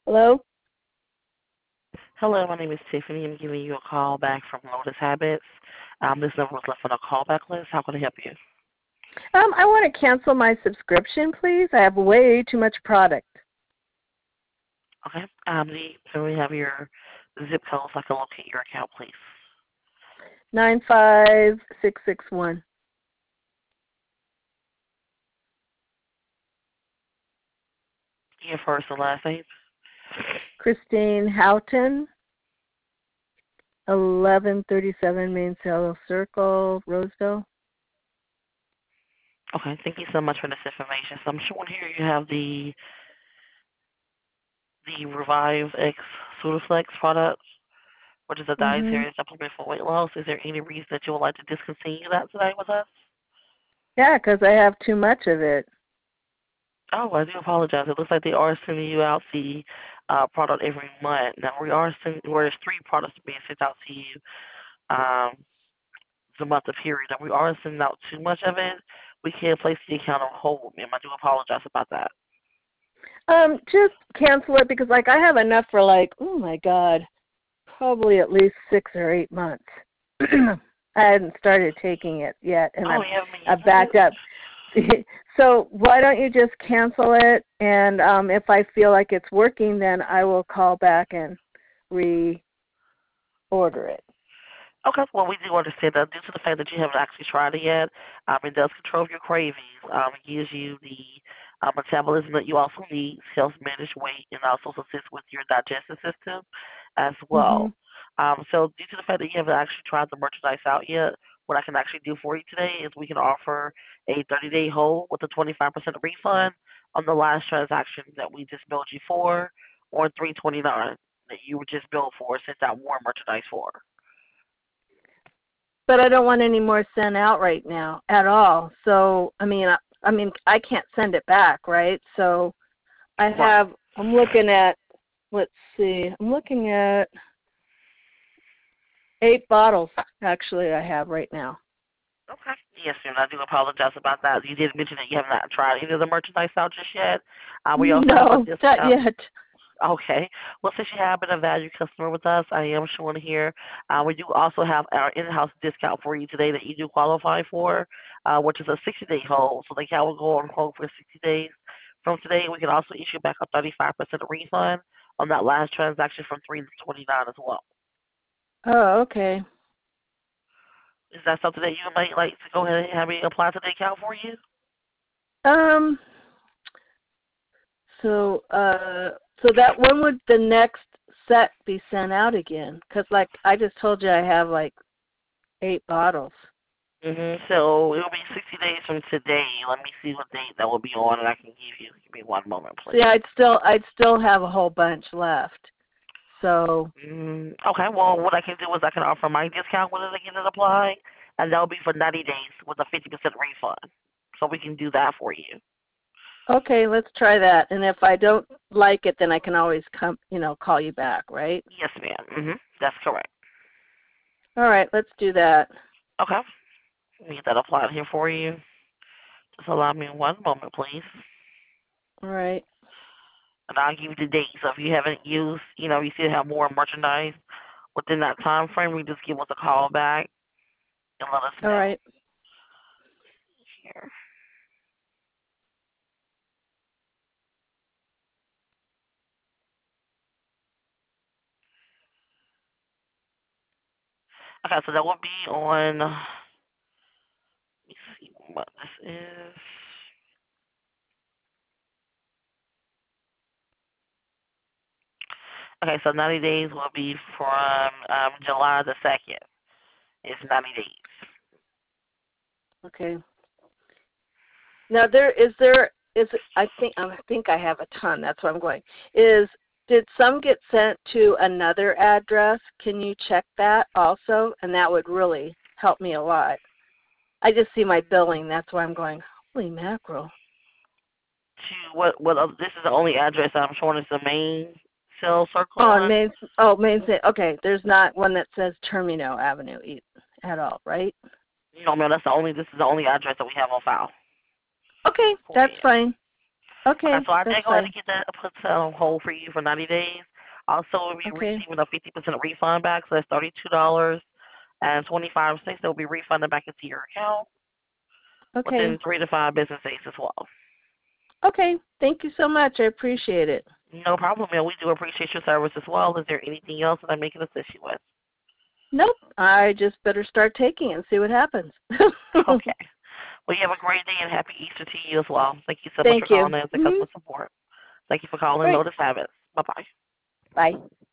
Hello? Hello, my name is Tiffany. I'm giving you a call back from Lotus Habits. This number was left on a callback list. How can I help you? I want to cancel my subscription, please. I have way too much product. Okay. Can we have your zip code so I can locate your account, please? 95661. Your first and last name? Christine Houghton, 1137 Main Sale Circle, Roseville. Okay, thank you so much for this information. So I'm showing here you have the Revive X Sudaflex product, which is a Mm-hmm. dietary supplement for weight loss. Is there any reason that you would like to discontinue that today with us? Yeah, because I have too much of it. Oh, I do apologize. It looks like they are sending you out the product every month. Now, we are sending, well, there's three products being sent out to you the month of period. Now, we are sending out too much of it. We can't place the account on hold, ma'am. I do apologize about that. Just cancel it because, I have enough for, oh, my God, probably at least 6 or 8 months. I hadn't started taking it yet, and Oh, you haven't been I've using backed it? up. So why don't you just cancel it, and if I feel like it's working, then I will call back and reorder it. Okay, well, we do understand that due to the fact that you haven't actually tried it yet, it does control your cravings. It gives you the metabolism that you also need, helps manage weight, and also assists with your digestive system as Mhm. well. So due to the fact that you haven't actually tried the merchandise out yet, what I can actually do for you today is we can offer a 30-day hold with a 25% refund on the last transaction that we just billed you for, or $329 that you were just billed for, sent out more merchandise for. But I don't want any more sent out right now at all. So I can't send it back, right? So Right. I'm looking at, let's see, I'm looking at 8 bottles actually I have right now. Okay. Yes, ma'am. I do apologize about that. You did mention that you have not tried any of the merchandise out just yet. We also have a No, not discount. yet. Okay. Well, since you have been a valued customer with us, I am showing here. We do also have our in-house discount for you today that you do qualify for, which is a 60-day hold. So the account will go on hold for 60 days. From today, we can also issue back a 35% refund on that last transaction from $329 as well. Oh, okay. Is that something that you might like to go ahead and have me apply to the account for you? Um so that when would the next set be sent out again? Because I just told you I have 8 bottles. So it'll be 60 days from today. Let me see what date that will be on, and I can give you. Give me one moment, See, please. I'd still have a whole bunch left. So Okay. Well, what I can do is I can offer my discount when it again is applied, and that'll be for 90 days with a 50% refund. So we can do that for you. okay, let's try that. And if I don't like it, then I can always call you back, right? Yes, ma'am. That's correct. All right, let's do that. Okay. Let me get that applied here for you. Just allow me one moment, please. All right. And I'll give you the date. So if you haven't used, you still have more merchandise within that time frame, you just give us a call back and let us All know. right. Here. Okay, so that will be on. Let me see what this is. Okay, so 90 days will be from July the 2nd. It's 90 days. Okay. Now I think I have a ton. That's where I'm going. Did some get sent to another address? Can you check that also? And that would really help me a lot. I just see my billing. That's why I'm going, holy mackerel. To this is the only address I'm showing is the main cell circle Oh, one. okay. There's not one that says Termino Avenue at all, right? No, man, this is the only address that we have on file Okay, for that's you. fine. Okay, Okay, so I that's did go ahead fine. and get that put on hold for you for 90 days. Also, we'll be Okay. receiving a 50% refund back, so that's $32.25. That will be refunded back into your account Okay. within 3 to 5 business days as well. Okay. Thank you so much. I appreciate it. No problem, man. We do appreciate your service as well. Is there anything else that I may can assist you with? Nope. I just better start taking it and see what happens. Okay. Well, you have a great day and happy Easter to you as well. Thank you so much for Thank you. calling in as a customer support. Thank you for calling Great. Lotus Habits. Bye-bye. Bye.